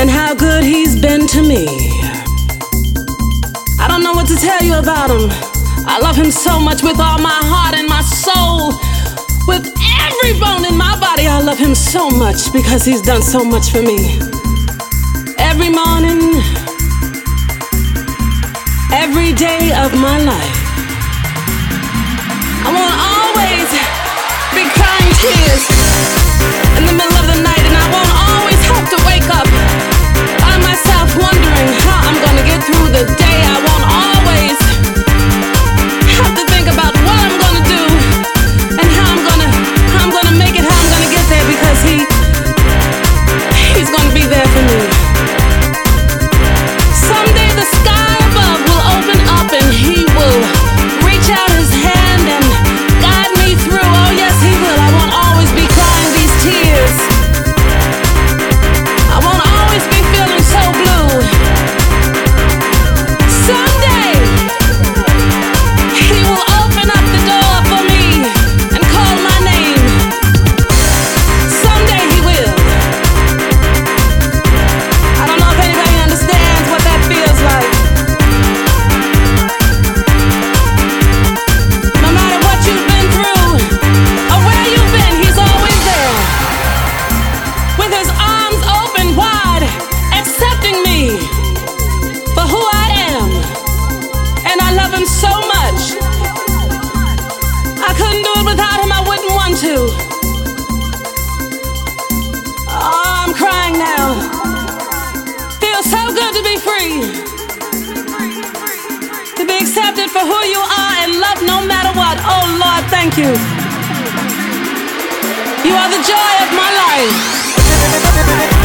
and how good he's been to me. I don't know what to tell you about him. I love him so much with all my heart and my soul. With every bone in my body, I love him so much because he's done so much for me. Every morning, every day of my life, I won't always be crying tears in the middle of the night, and I won't always have to wake up by myself wondering how I'm gonna get through the day. I won't always have to think about what I'm gonna do and how I'm gonna make it, how I'm gonna get there, because he's gonna be there for me. Someday the sky above will open up and he will reach out his hand and guide me through. Oh yes, he will. I won't always be crying these tears. I won't always be feeling so blue. Someday he will open up the door for me and call my name. Someday he will. I don't know if anybody understands what that feels like. No matter what you've been through or where you've been, he's always there. With his arms open wide, accepting me for who I am. And I love him so much. I couldn't do it without him. I wouldn't want to. Oh, I'm crying now. Feels so good to be free. To be accepted for who you are and loved no matter what. Oh Lord, thank you. You are the joy of my life.